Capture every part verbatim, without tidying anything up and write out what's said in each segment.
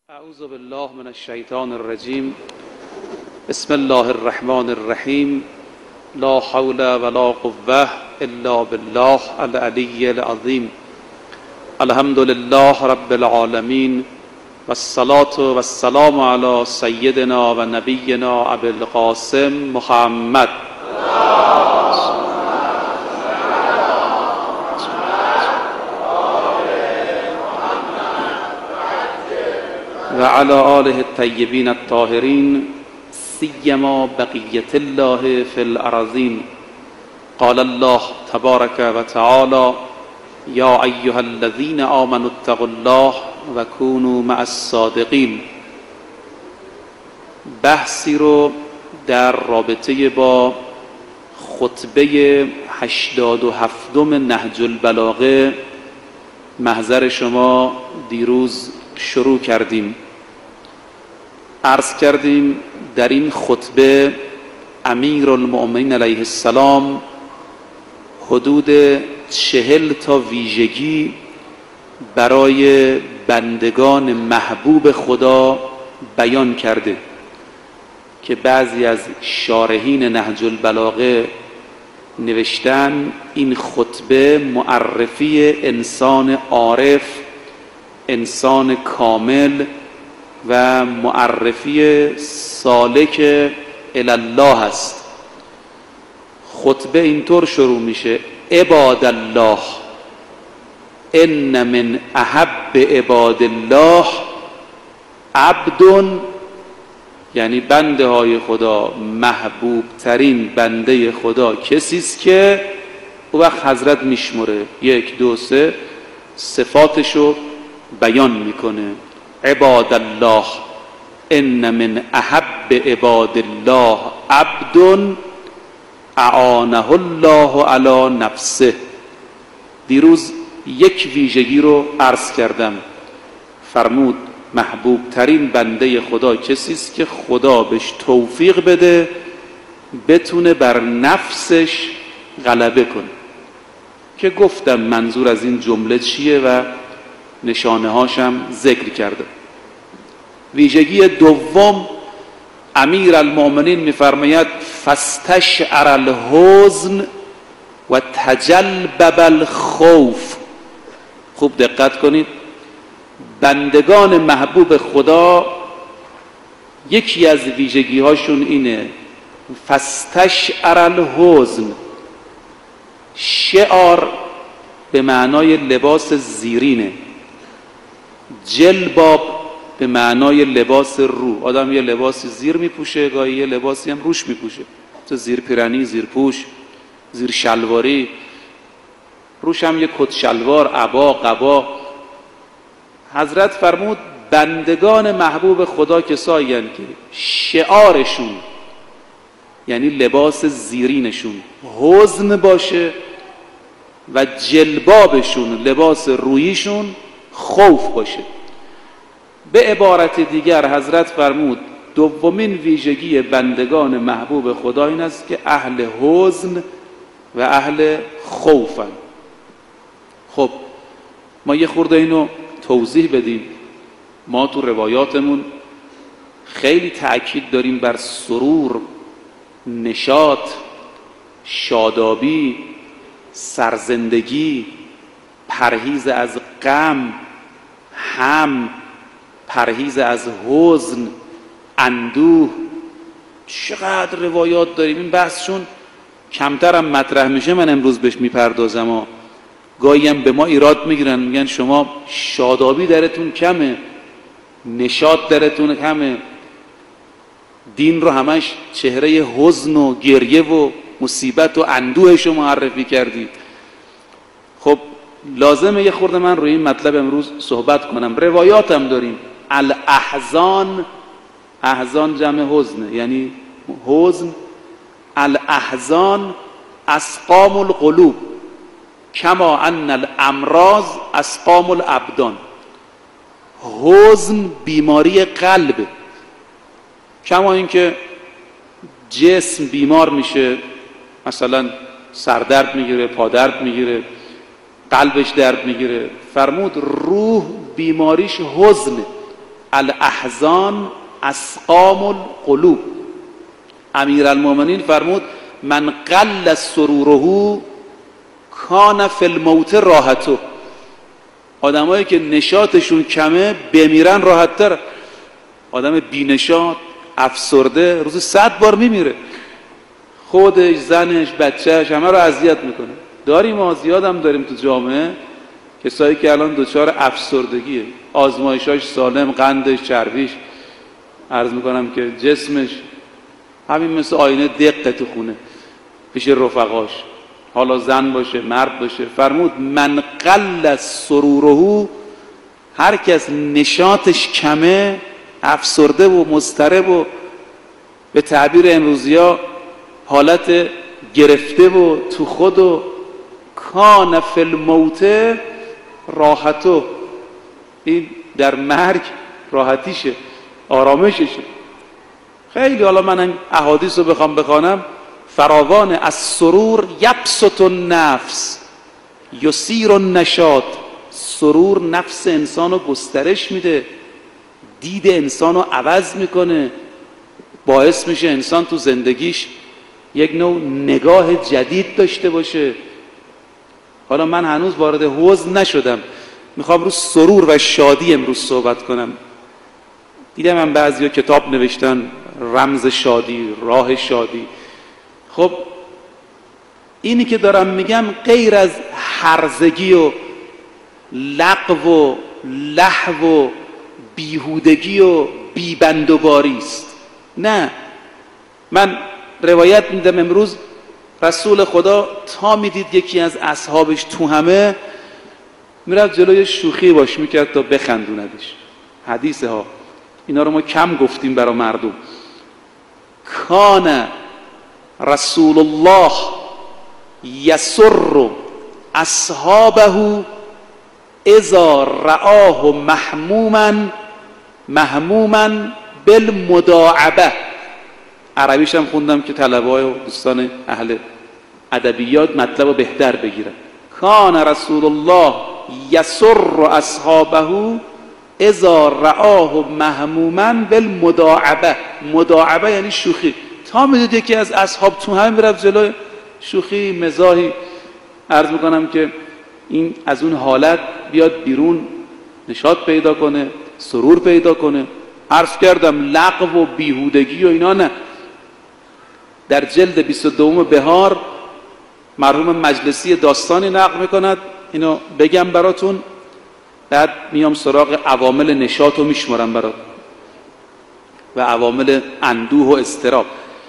اعوذ بالله من الشیطان الرجیم. بسم الله الرحمن الرحیم. لا حول ولا قوة الا بالله العلی العظیم. الحمد لله رب العالمین والصلاة والسلام علی سیدنا و نبینا ابی القاسم محمد و علی آله الطیبین الطاهرین سیما بقیة الله فی الارضین. قال الله تبارک و تعالی یا ایها الذین آمنوا اتقوا الله و کونوا مع الصادقین. بحثی رو در رابطه با خطبه هشتاد و هفتم نهج البلاغه محضر شما دیروز شروع کردیم. عرض کردیم در این خطبه امیر المؤمنین علیه السلام حدود چهل تا ویژگی برای بندگان محبوب خدا بیان کرده که بعضی از شارحین نهج البلاغه نوشتن این خطبه معرفی انسان عارف، انسان کامل و معرفی سالک الله است. خطبه اینطور شروع میشه: عباد الله ان من احب عباد الله عبد، یعنی بنده های خدا محبوب ترین بنده خدا کسی است که او وقت حضرت میشمره یک دو سه صفاتشو بیان میکنه. عباد الله ان من احب عباد الله عبد اعانه الله علی نفسه. دیروز یک ویژگی رو عرض کردم، فرمود محبوب ترین بنده خدا کسی است که خدا بهش توفیق بده بتونه بر نفسش غلبه کنه، که گفتم منظور از این جمله چیه و نشانه هاشم ذکر کرده. ویژگی دوم امیر المؤمنین میفرماید فاستشعر الحزن و تجلبب الخوف. خوب دقت کنید، بندگان محبوب خدا یکی از ویژگی هاشون اینه فاستشعر الحزن. شعار به معنای لباس زیرینه، جلباب به معنای لباس رو. آدم یه لباسی زیر میپوشه، گاهی یه لباسی هم روش میپوشه، تو زیر پیرنی، زیر پوش، زیر شلواری، روش هم یه کت شلوار، عبا، قبا. حضرت فرمود بندگان محبوب خدا کسایی هستند که شعارشون یعنی لباس زیرینشون حزن باشه و جلبابشون لباس رویشون خوف باشه. به عبارت دیگر حضرت فرمود دومین ویژگی بندگان محبوب خدا این است که اهل حزن و اهل خوفن. خب ما یه خورده اینو توضیح بدیم. ما تو روایاتمون خیلی تأکید داریم بر سرور، نشاط، شادابی، سرزندگی، پرهیز از غم، هم، پرهیز از حزن، اندوه. چقدر روایات داریم. این بحثشون کمتر هم مطرح میشه، من امروز بهش میپردازم. ها گاهی هم به ما ایراد میگیرن، میگن شما شادابی درتون کمه، نشاط درتون کمه، دین رو همش چهره حزن و گریه و مصیبت و اندوهش رو معرفی کردید. خب لازمه یه خورده من روی این مطلب امروز صحبت کنم. روایات هم داریم. الاحزان، احزان جمع حزن یعنی حزن. الاحزان اسقام القلوب کما ان الامراض اسقام الابدان. حزن بیماری قلب، کما اینکه جسم بیمار میشه، مثلا سردرد میگیره، پادرد میگیره، قلبش درد میگیره. فرمود روح بیماریش حزنه. الاحزان اسقام القلوب. امیرالمومنین فرمود من قل سروره کان فی الموت راحته. آدمایی که نشاطشون کمه بمیرن راحت تر. آدم بینشاط افسرده روزی صد بار میمیره، خودش، زنش، بچهش همه رو اذیت میکنه. داریم ما زیاد هم داریم تو جامعه کسایی که الان دچار افسردگیه، آزمایشاش سالم، قندش، چربیش، عرض میکنم که جسمش همین مثل آینه دقه تو خونه پیش رفقاش، حالا زن باشه مرد باشه. فرمود من قل سروره، هر کس نشاطش کمه، افسرده و مضطرب و به تعبیر امروزیا حالت گرفته و تو خود و کان فی الموت راحته، این در مرگ راحتیشه، آرامششه. خیلی حالا من احادیث رو بخوام بخوانم فراوان. از سرور یبسط النفس یسیر النشاط. سرور نفس انسان رو گسترش میده، دید انسان رو عوض میکنه، باعث میشه انسان تو زندگیش یک نوع نگاه جدید داشته باشه. حالا من هنوز وارد حزن نشدم، میخوام رو سرور و شادی امروز صحبت کنم. دیدم من بعضیا کتاب نوشتن رمز شادی، راه شادی. خب اینی که دارم میگم غیر از هرزگی و لغو و لهو و بیهودگی و بیبندوباری است. نه، من روایت میدم امروز رسول خدا تا میدید یکی از اصحابش تو همه، میرفت جلوی شوخی باش میکرد تا بخندوندش. حدیثه ها اینا رو ما کم گفتیم برای مردم. کان رسول الله یسر اصحابه اذا رآه محموما محموما بالمداعبه. عربیش هم خوندم که طلبه‌های و دوستان اهل ادبیات مطلب رو بهتر بگیرن. کان رسول الله یسر اصحابه اذا رآه محموما بالمداعبه. مداعبه یعنی شوخی. تا میدید یکی از اصحاب تو هم میرفت جلوی شوخی مزاحی، عرض میکنم که این از اون حالت بیاد بیرون، نشاط پیدا کنه، سرور پیدا کنه. عرض کردم لغو و بیهودگی و اینا نه. در جلد بیست و دو بهار مرحوم مجلسی داستانی نقل میکند، اینو بگم براتون، بعد میام سراغ عوامل نشاط رو میشمارم برات و عوامل اندوه و اضطراب.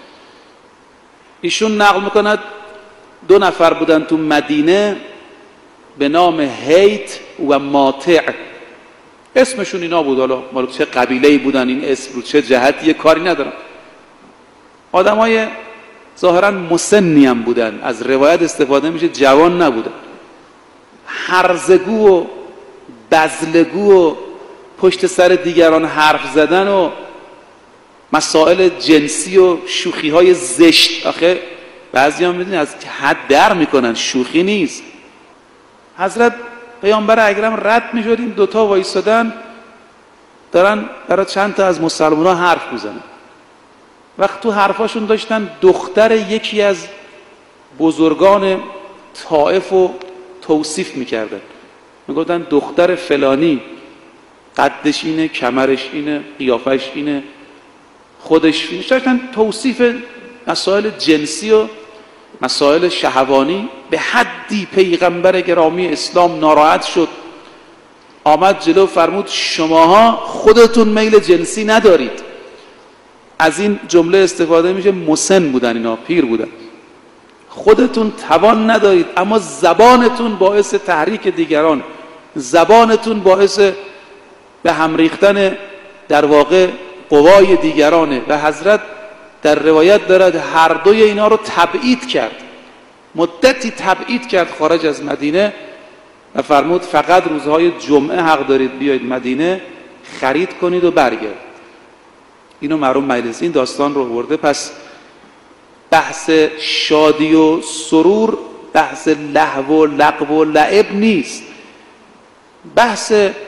ایشون نقل میکند دو نفر بودن تو مدینه به نام هیت و ماطع. اسمشون اینا بود، حالا مال چه قبیله‌ای بودن این اسم رو چه جهتیه کاری ندارم. آدمای ظاهرا مسنی هم بودن، از روایت استفاده میشه جوان نبودن. هرزگو و بزلگو و پشت سر دیگران حرف زدن و مسائل جنسی و شوخی های زشت. آخه بعضی هم میدونی از حد در میکنن، شوخی نیست. حضرت پیامبر اکرم رد میشد، این دوتا وایسادن دارن برای چند تا از مسلمان ها حرف میزنن. وقت تو حرفاشون داشتن دختر یکی از بزرگان طائف رو توصیف میکردن، میگفتن دختر فلانی قدش اینه، کمرش اینه، قیافش اینه، خودش اینه. داشتن توصیف مسائل جنسی و مسائل شهوانی. به حدی پیغمبر گرامی اسلام ناراحت شد، آمد جلو فرمود شماها خودتون میل جنسی ندارید. از این جمله استفاده میشه، مسن بودن اینا، پیر بودن. خودتون توان ندارید اما زبانتون باعث تحریک دیگران، زبانتون باعث به هم ریختن در واقع قوای دیگرانه. و حضرت در روایت دارد هر دوی اینا رو تبعید کرد، مدتی تبعید کرد خارج از مدینه و فرمود فقط روزهای جمعه حق دارید بیاید مدینه خرید کنید و برگرد. اینو مرحوم مجلسی این داستان رو برده. پس بحث شادی و سرور بحث لهو و لغو و لعب نیست. بحث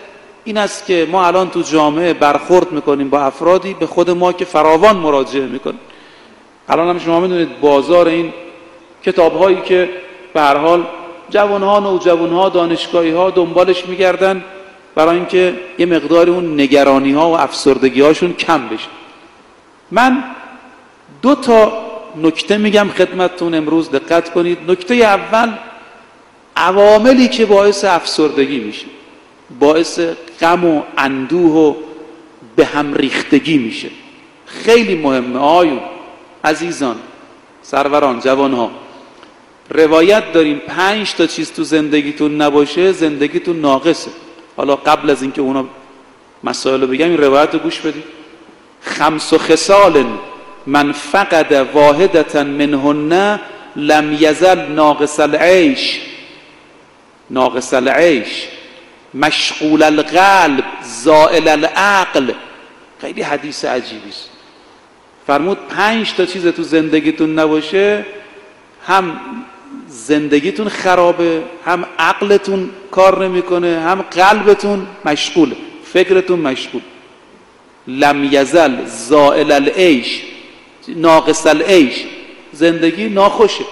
این است که ما الان تو جامعه برخورد میکنیم با افرادی به خود ما که فراوان مراجعه میکنیم. الان هم شما میدونید بازار این کتاب هایی که به هر حال جوانها، نوجوانها، دانشگاهی ها دنبالش میگردن برای اینکه یه مقداری اون نگرانی ها و افسردگی هاشون کم بشه. من دو تا نکته میگم خدمتتون امروز، دقت کنید. نکته اول، عواملی که باعث افسردگی میشه، باعث غم و اندوه و به هم ریختگی میشه. خیلی مهمه آیون، عزیزان، سروران، جوانها. روایت داریم پنج تا چیز تو زندگیتون نباشه زندگیتون ناقصه. حالا قبل از اینکه اونا مسائل رو بگم این روایت رو گوش بدید. خمس و خصال من فقد واحدة منهن لم یزل ناقص العیش، ناقص العیش، مشغول القلب، زائل العقل. خیلی حدیث عجیبی است. فرمود پنج تا چیز تو زندگیتون نباشه هم زندگیتون خرابه، هم عقلتون کار نمیکنه، هم قلبتون مشغوله، فکرتون مشغول. لم یزل زائل العیش، ناقص العیش، زندگی ناخوشه.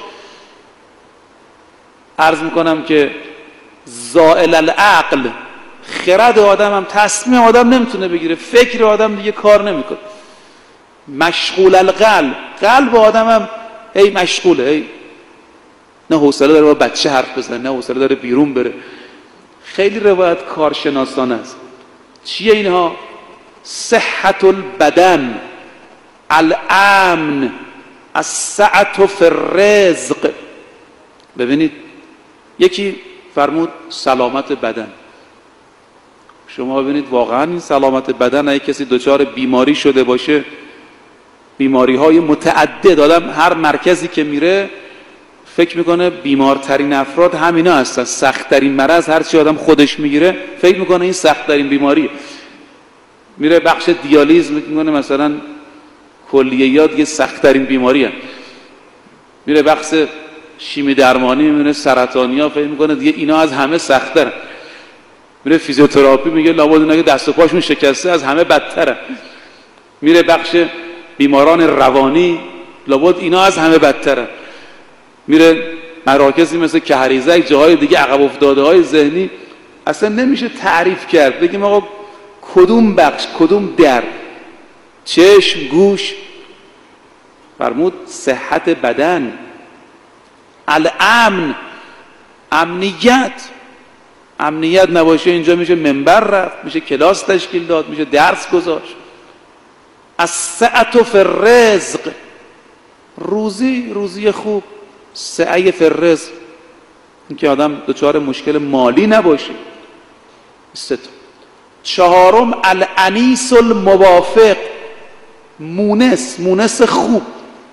عرض میکنم که زائل العقل، خرد آدم هم، تصمیم آدم نمیتونه بگیره، فکر آدم دیگه کار نمیکنه. مشغول القلب، قلب آدم هم ای مشغوله، ای نه حوصله داره با بچه حرف بزنه، نه حوصله داره بیرون بره. خیلی روایت کارشناسانه است. چیه اینها؟ صحت البدن، الامن، السعة فی الرزق. ببینید یکی فرمود سلامت بدن. شما ببینید واقعا این سلامت بدن، اگه کسی دچار بیماری شده باشه، بیماری های متعدد، آدم هر مرکزی که میره فکر میکنه بیمارترین افراد همینا هستن. سختترین مرض هرچی آدم خودش میگیره فکر میکنه این سختترین بیماریه. میره بخش دیالیز میکنه مثلا کلیه‌یات یه سختترین بیماری هست. میره بخش شیمی درمانی میبینه سرطانیا، فکر میکنه دیگه اینا از همه سخت‌ترن. میره فیزیوتراپی میگه لابد اینا که دست و پاشون شکسته از همه بدترن. میره بخش بیماران روانی، لابد اینا از همه بدترن. میره مراکزی مثل کهریزک، جاهای دیگه عقب افتاده های ذهنی، اصلا نمیشه تعریف کرد بگیم آقا کدوم بخش، کدوم در، چشم، گوش. فرمود صحت بدن، الامن، امنیت. امنیت نباشه اینجا میشه منبر رفت، میشه کلاس تشکیل داد، میشه درس گذاشت. السعة فی الرزق، روزی، روزی خوب. سعی فی الرزق، اینکه آدم دچار مشکل مالی نباشه. سه تا. چهارم الانیس الموافق، مونس، مونس خوب.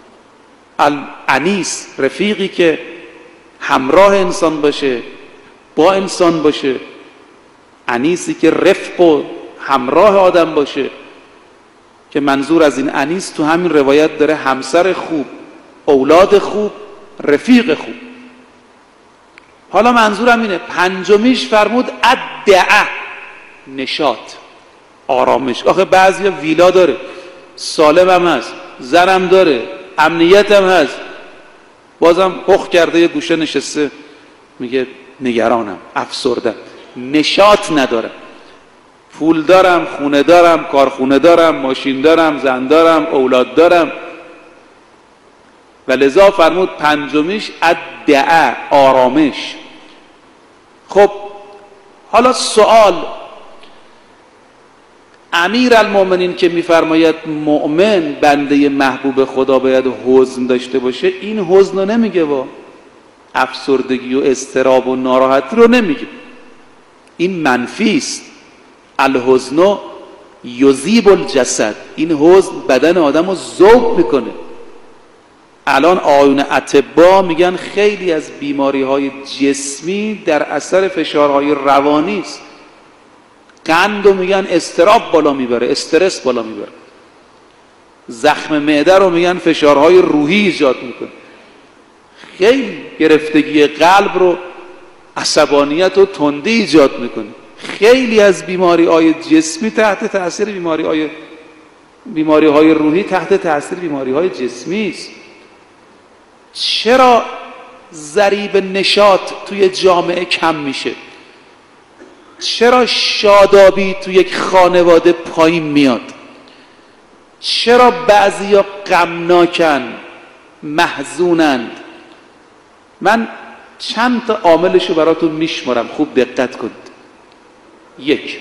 الانیس، رفیقی که همراه انسان باشه، با انسان باشه. انیسی که رفق و همراه آدم باشه، که منظور از این انیس تو همین روایت داره همسر خوب، اولاد خوب، رفیق خوب. حالا منظورم اینه. پنجمیش فرمود الدعه، نشاط، آرامش. آخه بعضیا ویلا داره، سالم هم هست، زنم داره، امنیت هم هست، بازم هخ کرده یه گوشه نشسته میگه نگرانم، افسردم، نشاط ندارم. پول دارم، خونه دارم، کارخونه دارم، ماشین دارم، زن دارم، اولاد دارم. و لذا فرمود پنجمیش الدعه، آرامش. خب حالا سوال، امیر المؤمنین که میفرماید مؤمن بنده محبوب خدا باید حزن داشته باشه، این حزن رو نمیگه، با افسردگی و اضطراب و ناراحتی رو نمیگه، این منفی است. الحزن یذیب الجسد، این حزن بدن آدم رو ذوب میکنه. الان آیون اطباء میگن خیلی از بیماری های جسمی در اثر فشارهای روانی است. قند رو میگن اضطراب بالا میبره، استرس بالا میبره. زخم معده رو میگن فشارهای روحی ایجاد میکنه. خیلی گرفتگی قلب رو عصبانیت و تندی ایجاد میکنه. خیلی از بیماری های جسمی تحت تاثیر بیماری های بیماری های روحی تحت تاثیر بیماری های جسمی است. چرا ضریب نشاط توی جامعه کم میشه؟ چرا شادابی توی یک خانواده پایین میاد؟ چرا بعضیا غمناکن، محزونند؟ من چند تا عاملشو براتون میشمارم، خوب دقت کنید. یک،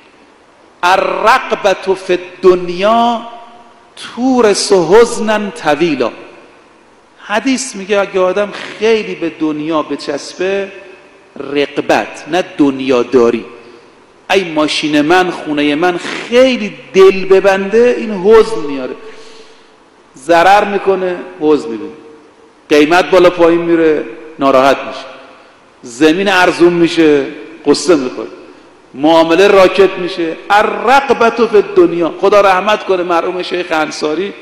الرغبة فی الدنیا تورث حزنا طویلا. حدیث میگه اگه آدم خیلی به دنیا بچسبه، رغبت نه دنیا داری، ای ماشین من، خونه من خیلی دل ببنده، این حزن میاره، ضرر میکنه، حزن میبینه، قیمت بالا پایین میره، ناراحت میشه، زمین ارزون میشه، قصه میکنه، معامله راکت میشه. الرغبة فی الدنیا. خدا رحمت کنه مرحوم شیخ انصاری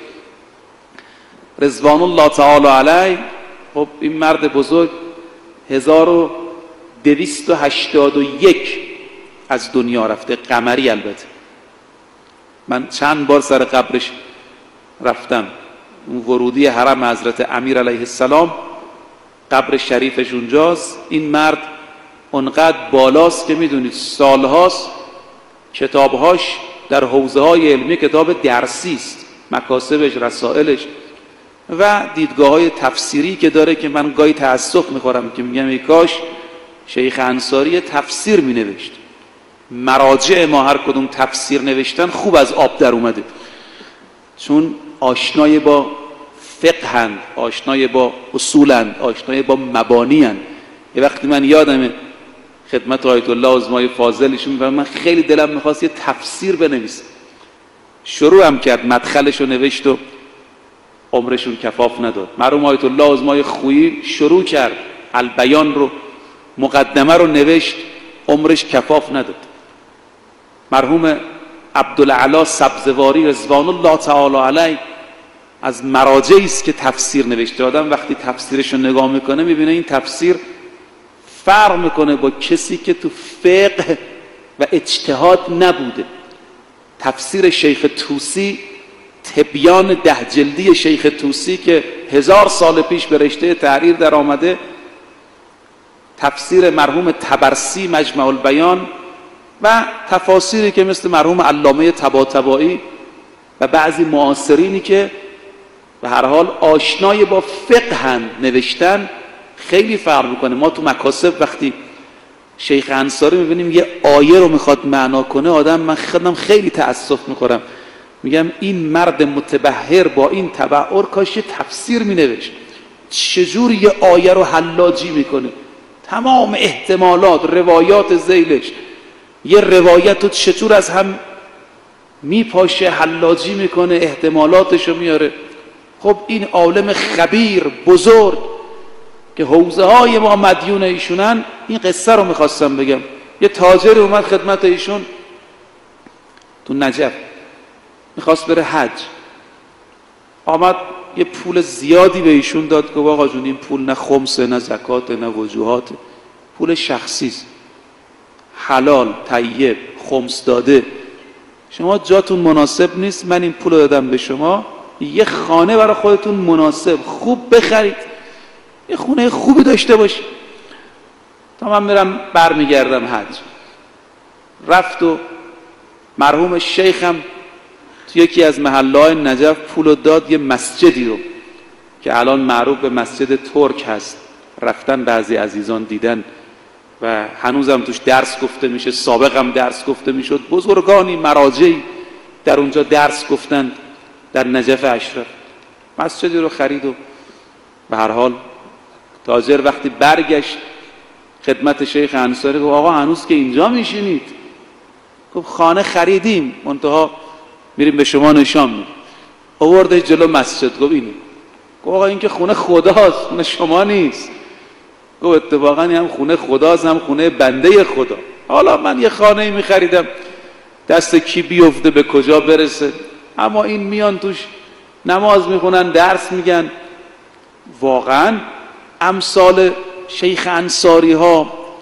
رضوان الله تعالی علیه. خب این مرد بزرگ هزار و دویست و هشتاد و یک از دنیا رفته، قمری البته. من چند بار سر قبرش رفتم. اون ورودی حرم حضرت امیر علیه السلام، قبر شریفش اونجاست. این مرد اونقدر بالاست که میدونید سالهاست کتابهاش در حوزه های علمی کتاب درسی است، مکاسبش، رسائلش و دیدگاه های تفسیری که داره که من گاهی تأسف میخورم که میگم ای کاش شیخ انصاری تفسیر مینوشت. مراجع ما هر کدوم تفسیر نوشتن خوب از آب در اومده، چون آشنای با فقهند، آشنای با اصولند، آشنای با مبانیند. یه وقتی من یادمه خدمت آیت الله عظمای فاضلشون میگم من خیلی دلم میخواست یه تفسیر بنویسم، شروع هم کرد، مدخلشو نوشت و عمرشون کفاف نداد. مرحوم آیت الله عظمای خویی شروع کرد البیان رو، مقدمه رو نوشت، عمرش کفاف نداد. مرحوم عبدالعلا سبزواری رضوان الله تعالی علیه از مراجعی است که تفسیر نوشته. آدم وقتی تفسیرش رو نگاه میکنه میبینه این تفسیر فرق میکنه با کسی که تو فقه و اجتهاد نبوده. تفسیر شیخ طوسی، تبیان ده جلدی شیخ طوسی که هزار سال پیش به رشته تحریر در آمده، تفسیر مرحوم طبرسی مجمع البیان و تفاسیری که مثل مرحوم علامه طباطبایی و بعضی معاصرینی که به هر حال آشنای با فقهند نوشتن، خیلی فرق میکنه. ما تو مکاسب وقتی شیخ انصاری میبینیم یه آیه رو میخواد معنا کنه، آدم من خودم خیلی تأسف میخورم، میگم این مرد متبحر با این تبحر کاش یه تفسیر مینوشت. چجور یه آیه رو حلاجی میکنه، تمام احتمالات، روایات ذیلش، یه روایت رو چطور از هم میپاشه، حلاجی میکنه، احتمالاتش رو میاره. خب این عالم خبیر بزرگ که حوزه های ما مدیون ایشونن، این قصه رو میخواستم بگم. یه تاجر اومد خدمت ایشون تو نجف، میخواست بره حج، آمد یه پول زیادی به ایشون داد که آقا جون این پول نه خمسه، نه زکات، نه وجوهات، پول شخصیست، حلال، طیب، خمس داده، شما جاتون مناسب نیست، من این پول دادم به شما، یه خانه برای خودتون مناسب خوب بخرید، یه خونه خوبی داشته باشید تا من میرم برمیگردم حج. رفت و مرحوم شیخم تو یکی از محله‌های نجف پول داد، یه مسجدی رو که الان معروف به مسجد ترک هست، رفتن بعضی عزیزان دیدن و هنوزم توش درس گفته میشه، سابق هم درس گفته میشد، بزرگانی مراجعی در اونجا درس گفتند در نجف اشرف. مسجدی رو خرید و به هر حال تاجر وقتی برگشت خدمت شیخ انصاری گفت آقا هنوز که اینجا میشینید؟ گفت خانه خریدیم، منتها میریم به شما نشان میدیم. آورده جلو مسجد، گفت اینه. گفت آقا این که خونه خداست، خونه شما نیست. گفت اتفاقا هم خونه خداست هم خونه بنده خدا. حالا من یه خانه میخریدم، دست کی بیفته به کجا برسه، اما این میان توش نماز میخونن، درس میگن. واقعا امثال شیخ انصاری ها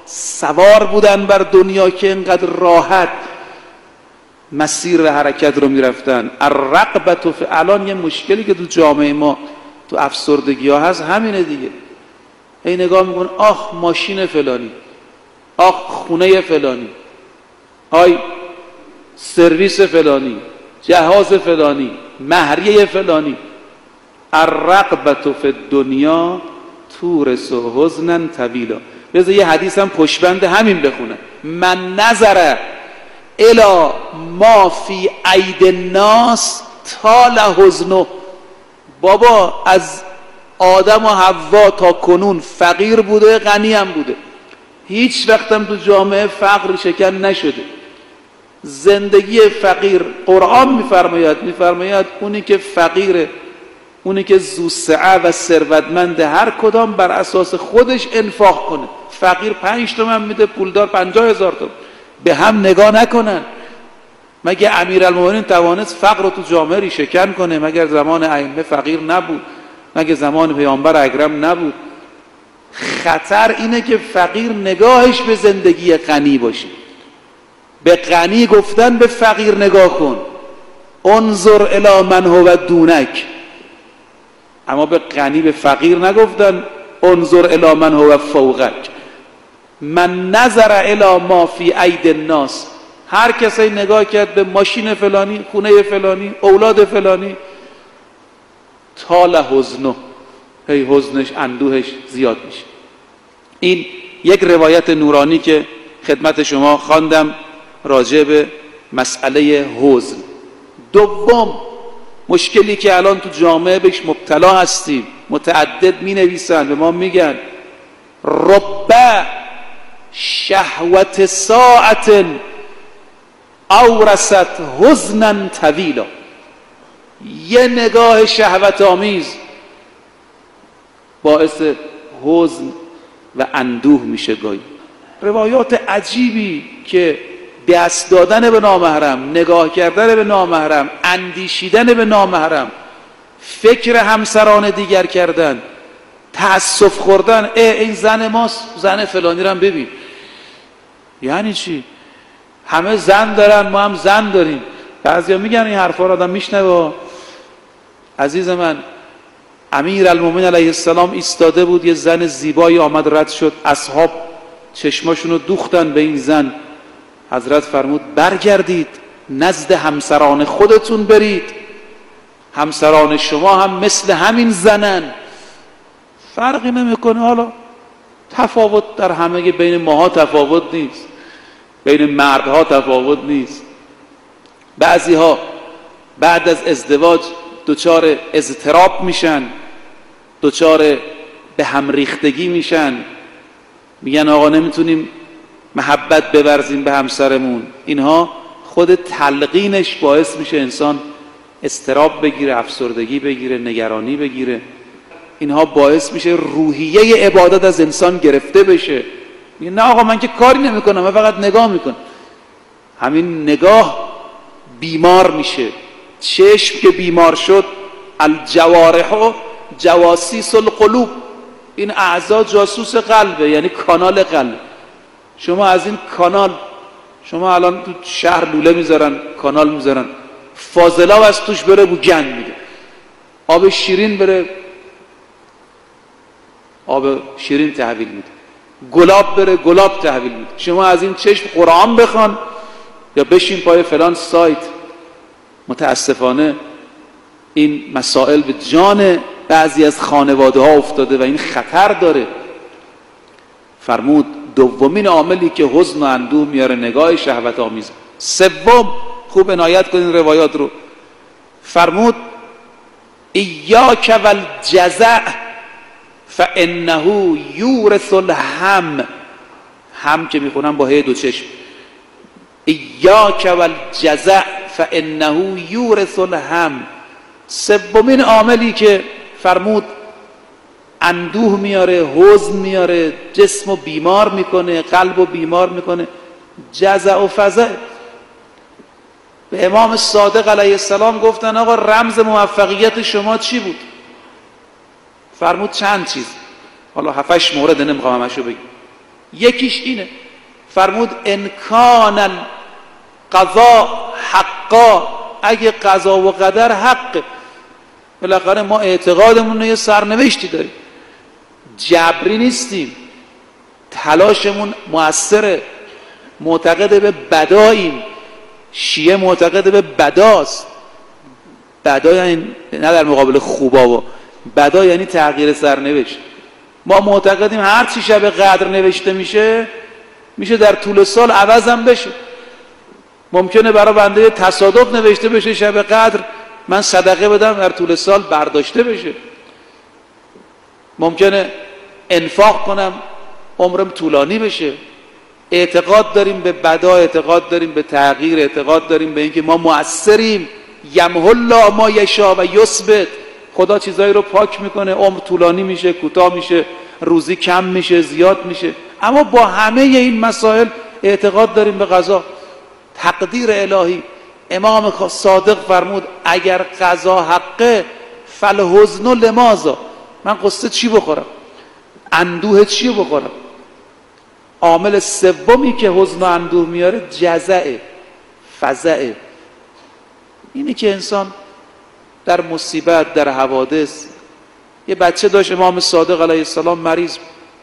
سوار بودن بر دنیا که اینقدر راحت مسیر حرکت رو میرفتن. الرغبت فی، الان یه مشکلی که تو جامعه ما تو افسردگی ها هست همینه دیگه. هی نگاه میکن آخ ماشین فلانی، آخ خونه فلانی، آی سرویس فلانی، جهاز فلانی، مهریه فلانی. الرغبت فی الدنیا تورث حزنا طویلا. بذار یه حدیث هم پشتبند همین بخونه. من نظر الی ما فی اید الناس طال حزنه. بابا از آدم و حوا تا کنون فقیر بوده غنی هم بوده، هیچ وقتم تو جامعه فقر شکن نشده. زندگی فقیر، قرآن میفرماید میفرماید اونی که فقیره، اونی که ذوالسعه و ثروتمند، هر کدام بر اساس خودش انفاق کنه. فقیر پنج تومن میده، پولدار پنجاه هزار تومن. به هم نگاه نکنن. مگه امیرالمومنین توانست فقر رو تو جامعه ریشه‌کن کنه؟ مگر زمان ائمه فقیر نبود؟ مگه زمان پیامبر اکرم نبود؟ خطر اینه که فقیر نگاهش به زندگی غنی باشه. به غنی گفتن به فقیر نگاه کن، انظر الی من هو دونک. اما به غنی به فقیر نگفتن انظر الی من هو فوقک. من نظر الی ما فی اید الناس، هر کسی نگاه کرد به ماشین فلانی، خونه فلانی، اولاد فلانی، طال حزنه، هی حزنش اندوهش زیاد میشه. این یک روایت نورانی که خدمت شما خواندم راجع به مسئله حزن. دوم مشکلی که الان تو جامعه بهش مبتلا هستیم، متعدد می نویسن به ما میگن رب شهوت ساعت اورثت حزنا طویلا. یه نگاه شهوت آمیز باعث حزن و اندوه میشه گاهی. روایات عجیبی که دست دادن به نامحرم، نگاه کردن به نامحرم، اندیشیدن به نامحرم، فکر همسران دیگر کردن، تأسف خوردن. اه این زن ماست، زن فلانی رو هم ببین. یعنی چی؟ همه زن دارن، ما هم زن داریم. بعضیا میگن این حرفا رو آدم میشنوه. عزیز من، امیرالمومنین علیه السلام ایستاده بود، یه زن زیبایی آمد رد شد، اصحاب چشماشون رو دوختن به این زن. حضرت فرمود برگردید نزد همسران خودتون برید، همسران شما هم مثل همین زنن، فرقی نمیکنه. حالا تفاوت در همه بین ماها تفاوت نیست، بین مردها تفاوت نیست. بعضی ها بعد از ازدواج دچار اضطراب میشن، دچار به هم ریختگی میشن، میگن آقا نمیتونیم محبت بورزیم به همسرمون. اینها خود تلقینش باعث میشه انسان اضطراب بگیره، افسردگی بگیره، نگرانی بگیره. اینها باعث میشه روحیه عبادت از انسان گرفته بشه. میگه نه آقا من که کاری نمیکنم، من فقط نگاه میکنم. همین نگاه بیمار میشه. چشم که بیمار شد، الجوارح جواسیس القلوب، این اعضا جاسوس قلبه، یعنی کانال قلب. شما از این کانال، شما الان تو شهر لوله میذارن، کانال میذارن، فاضلاب از توش بره بو گند میده، آب شیرین بره آب شیرین تحویل میده، گلاب بره گلاب تحویل میده. شما از این چشم قرآن بخوان یا بشین پای فلان سایت. متاسفانه این مسائل به جان بعضی از خانواده ها افتاده و این خطر داره. فرمود دومین عاملی که حزن و اندوه میاره نگاه شهوت آمیز. سوم، خوب عنایت کنین روایات رو، فرمود ایاک والجزع فانه یورث الهم. هم که میخونم با هی دو چشم، ایاک والجزع فانه یورث الهم. سومین عاملی که فرمود اندوه میاره، حزن میاره، جسمو بیمار میکنه، قلبو بیمار میکنه، جزع و فزع. به امام صادق علیه السلام گفتن آقا رمز موفقیت شما چی بود؟ فرمود چند چیز. حالا هفتش مورد نمیخوام همشو بگم. یکیش اینه، فرمود ان کان القضاء حقا، اگه قضا و قدر حقه، بالاخره ما اعتقادمون یه سرنوشتی داریم، جبری نیستیم، تلاشمون مؤثره، معتقد به بداییم. شیعه معتقد به بداست. بدا یعنی نه در مقابل خوبا، و بدا یعنی تغییر سرنوشت. ما معتقدیم هر چی شب قدر نوشته میشه میشه در طول سال عوض هم بشه. ممکنه برای بنده تصادف نوشته بشه شب قدر من صدقه بدم در طول سال برداشته بشه. ممکنه انفاق کنم عمرم طولانی بشه. اعتقاد داریم به بدا، اعتقاد داریم به تغییر، اعتقاد داریم به اینکه ما مؤثریم. یمحو الله ما یشاء و یثبت، خدا چیزایی رو پاک میکنه، عمر طولانی میشه، کوتاه میشه، روزی کم میشه، زیاد میشه. اما با همه این مسائل اعتقاد داریم به قضا، تقدیر الهی. امام صادق فرمود اگر قضا حقه فالحزن لماذا، من قصه چی بخورم، اندوه چی بخورم. عامل سومی که حزن و اندوه میاره جزعه، فزعه. اینه که انسان در مصیبت، در حوادث. یه بچه داشت امام صادق علیه السلام مریض،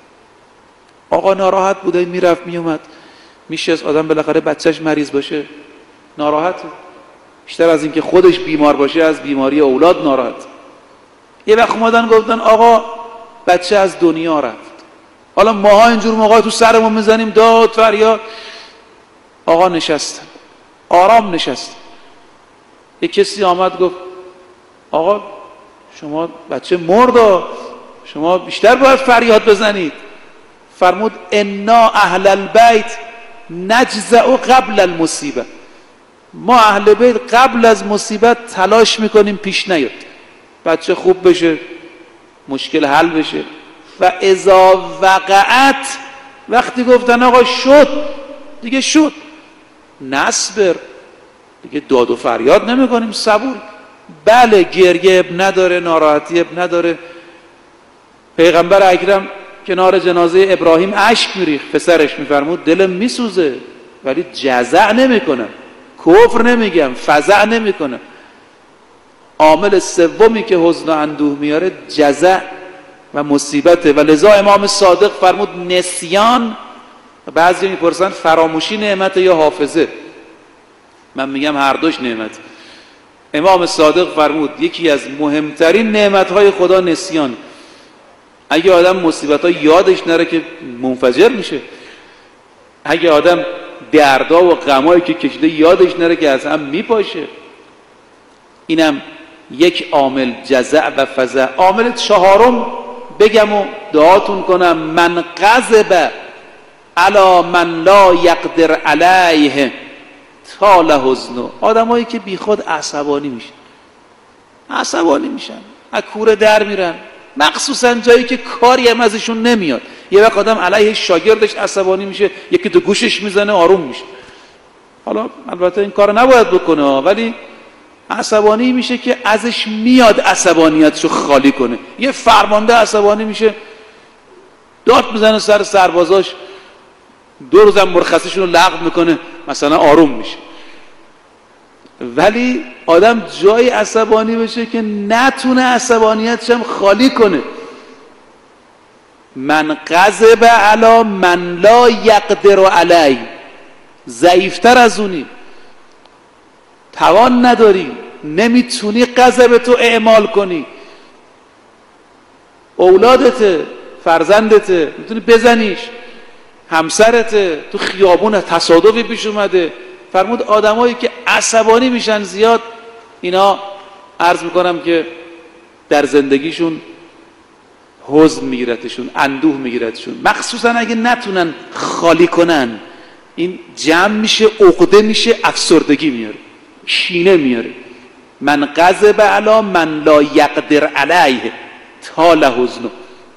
آقا ناراحت بوده، میرفت میومد، میشه از آدم بالاخره بچهش مریض باشه ناراحته، بیشتر از اینکه خودش بیمار باشه از بیماری اولاد ناراحت. یه وقت اومدن گفتن آقا بچه از دنیا رفت. حالا ماها اینجور موقع تو سرمون میزنیم داد فریاد. آقا نشستن، آرام نشستن. یه کسی آمد گفت آقا شما بچه مرد، شما بیشتر باید فریاد بزنید. فرمود انا اهل البیت نجزع قبل المصیبه، ما اهل بیت قبل از مصیبت تلاش میکنیم پیش نیاد، بچه خوب بشه، مشکل حل بشه. و اذا وقعت، وقتی گفتن آقا شد دیگه شد، نصبر، دیگه داد و فریاد نمی کنیم، صبور. بله گریه اب نداره، ناراحتی اب نداره. پیغمبر اکرم کنار جنازه ابراهیم اشک میریخت، پسرش میفرمود دلم میسوزه ولی جزع نمی کنم، کفر نمیگم، فزع نمی کنم. عامل سومی که حزن و اندوه میاره جزع و مصیبته. و لذا امام صادق فرمود نسیان، بعضی میپرسن فراموشی نعمت یا حافظه، من میگم هر دوش نعمت. امام صادق فرمود یکی از مهمترین نعمتهای خدا نسیان. اگه آدم مصیبت‌ها یادش نره که منفجر میشه، اگه آدم دردا و غمایی که کشیده یادش نره که از هم میپاشه. اینم یک عامل جزع و فزع. عامل چهارم بگم و دعاتون کنم، من غضب علی من لا یقدر علیه طال حزنه. آدمایی که بی خود عصبانی میشن، عصبانی میشن، از کوره در میرن، مخصوصا جایی که کاری هم ازشون نمیاد. یه وقت آدم علیه شاگردش عصبانی میشه، یکی تو گوشش میزنه آروم میشه. حالا البته این کار نباید بکنه، ولی عصبانی میشه که ازش میاد عصبانیتشو خالی کنه. یه فرمانده عصبانی میشه داد میزنه سر سربازاش، دو روزم مرخصیشون رو لغو میکنه، مثلا آروم میشه. ولی آدم جای عصبانی بشه که نتونه عصبانیتش هم خالی کنه. من غضب علی من لا یقدر علی، ضعیفتر از اونی، توان نداری، نمیتونی غضب تو اعمال کنی. اولادته، فرزندته، میتونی بزنیش، همسرته، تو خیابون تصادفی پیش اومده. فرمود آدمایی که عصبانی میشن زیاد، اینا عرض میکنم که در زندگیشون حزن میگیرتشون، اندوه میگیرتشون، مخصوصا اگه نتونن خالی کنن. این جمع میشه، عقده میشه، افسردگی میاره، کینه میاره. من غضب علی من لا یقدر علیه طال حزنه.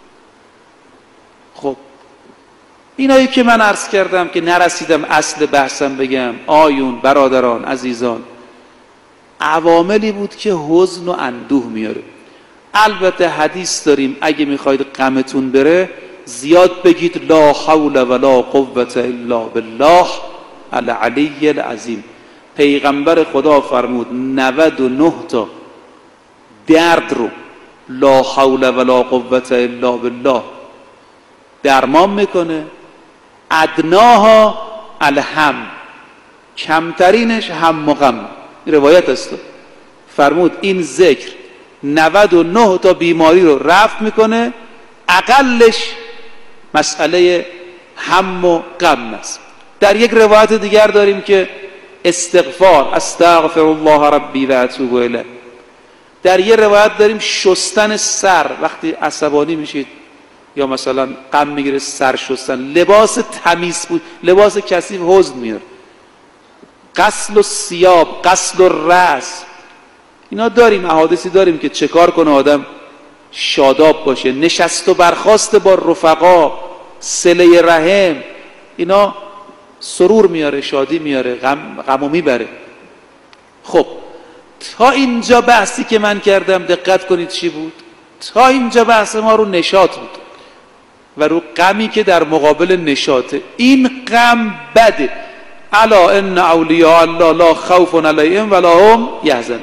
خب اینایی که من عرض کردم که نرسیدم اصل بحثم بگم، آیون برادران عزیزان، عواملی بود که حزن و اندوه میاره. البته حدیث داریم اگه میخواید غمتون بره زیاد بگید لا حول ولا قوة الا بالله العلی العظیم. پیغمبر خدا فرمود نود و نه تا درد رو لا حول ولا قوة الا بالله درمان میکنه. ادناها الهم، کمترینش هم و غم. روایت است فرمود این ذکر نود و نه تا بیماری رو رفع میکنه، اقلش مسئله هم و غم است. در یک روایت دیگر داریم که استغفار استغفر الله ربی و اتوب الیه. در یک روایت داریم شستن سر، وقتی عصبانی میشید یا مثلا غم میگیره سر شستن، لباس تمیز بود، لباس کثیف حزن میاره. غسل الثیاب، غسل الراس، اینا داریم، احادیثی داریم که چه کار کنه آدم شاداب باشه. نشست و برخاست با رفقا، صله رحم، اینا سرور میاره، شادی میاره، غم غمو میبره. خب تا اینجا بحثی که من کردم دقت کنید چی بود؟ تا اینجا بحث ما رو نشاط بود و رو غمی که در مقابل نشاطه. این غم بده. الا ان اولیاء الله لا خوف علیهم ولا هم یحزنون.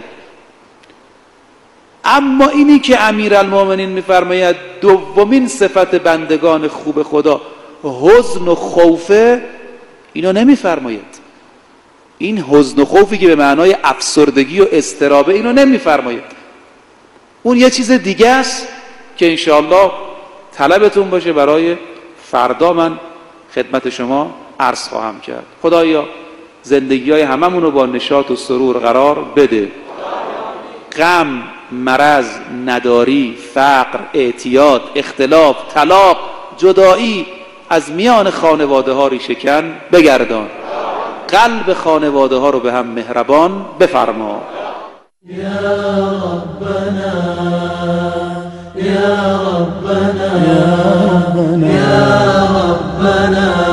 اما اینی که امیرالمومنین میفرماید دومین صفت بندگان خوب خدا حزن و خوفه، اینو نمیفرماید. این حزن و خوفی که به معنای افسردگی و اضطرابه اینو نمیفرماید. اون یه چیز دیگه است که انشاءالله طلبتون باشه برای فردا من خدمت شما عرض خواهم کرد. خدایا زندگی های هممون رو با نشاط و سرور قرار بده. غم، مرض، نداری، فقر، اعتیاد، اختلاف، طلاق، جدایی از میان خانواده ها ریشه‌کن بگردان. قلب خانواده ها رو به هم مهربان بفرما. یا ربنا یا ربنا یا ربنا